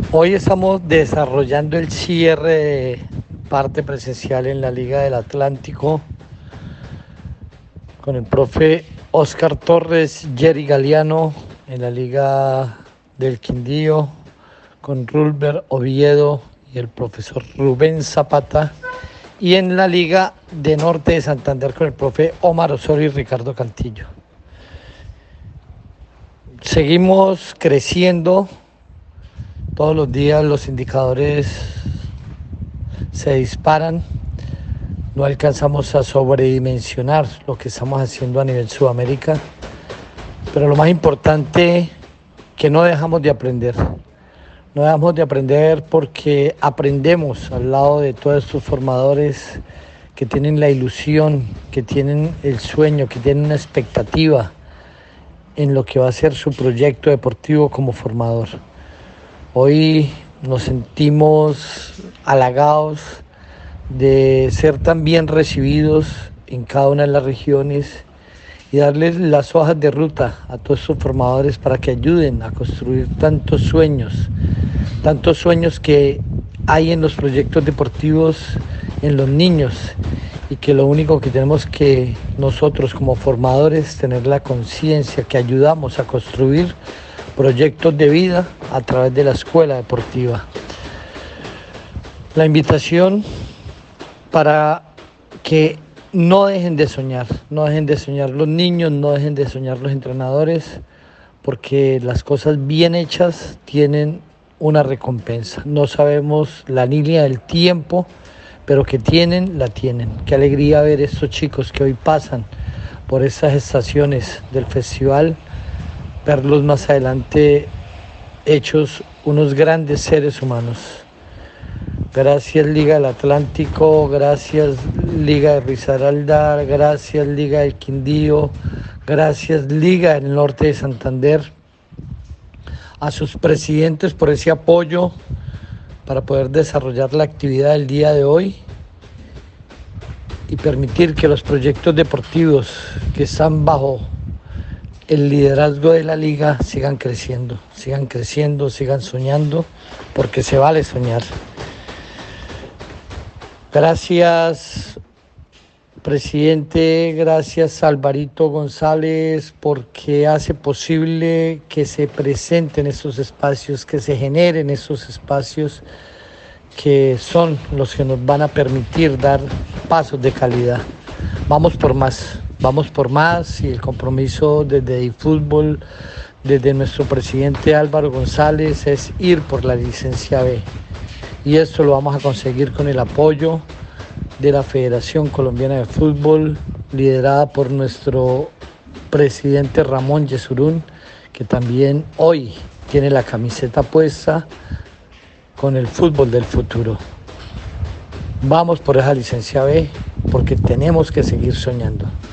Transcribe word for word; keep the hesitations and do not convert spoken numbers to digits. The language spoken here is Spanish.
Hoy estamos desarrollando el cierre de parte presencial en la Liga del Atlántico con el profe Oscar Torres, Jerry Galeano en la Liga del Quindío, con Rulber Oviedo y el profesor Rubén Zapata, y en la Liga de Norte de Santander con el profe Omar Osorio y Ricardo Cantillo. Seguimos creciendo. Todos los días los indicadores se disparan, no alcanzamos a sobredimensionar lo que estamos haciendo a nivel Sudamérica, pero lo más importante, que no dejamos de aprender, no dejamos de aprender porque aprendemos al lado de todos estos formadores que tienen la ilusión, que tienen el sueño, que tienen una expectativa en lo que va a ser su proyecto deportivo como formador. Hoy nos sentimos halagados de ser tan bien recibidos en cada una de las regiones y darles las hojas de ruta a todos estos formadores para que ayuden a construir tantos sueños, tantos sueños que hay en los proyectos deportivos, en los niños, y que lo único que tenemos que nosotros como formadores tener la conciencia que ayudamos a construir proyectos de vida a través de la escuela deportiva. La invitación para que no dejen de soñar, no dejen de soñar los niños, no dejen de soñar los entrenadores, porque las cosas bien hechas tienen una recompensa. No sabemos la línea del tiempo, pero que tienen, la tienen. Qué alegría ver estos chicos que hoy pasan por esas estaciones del festival, verlos más adelante hechos unos grandes seres humanos. Gracias Liga del Atlántico, gracias Liga de Risaralda, gracias Liga del Quindío, gracias Liga del Norte de Santander, a sus presidentes por ese apoyo para poder desarrollar la actividad del día de hoy y permitir que los proyectos deportivos que están bajo el liderazgo de la liga sigan creciendo, sigan creciendo, sigan soñando, porque se vale soñar. Gracias, presidente, gracias Alvarito González, porque hace posible que se presenten estos espacios, que se generen estos espacios que son los que nos van a permitir dar pasos de calidad. Vamos por más. Vamos por más, y el compromiso desde eFootball, desde nuestro presidente Álvaro González, es ir por la licencia B. Y esto lo vamos a conseguir con el apoyo de la Federación Colombiana de Fútbol, liderada por nuestro presidente Ramón Yesurún, que también hoy tiene la camiseta puesta con el fútbol del futuro. Vamos por esa licencia B, porque tenemos que seguir soñando.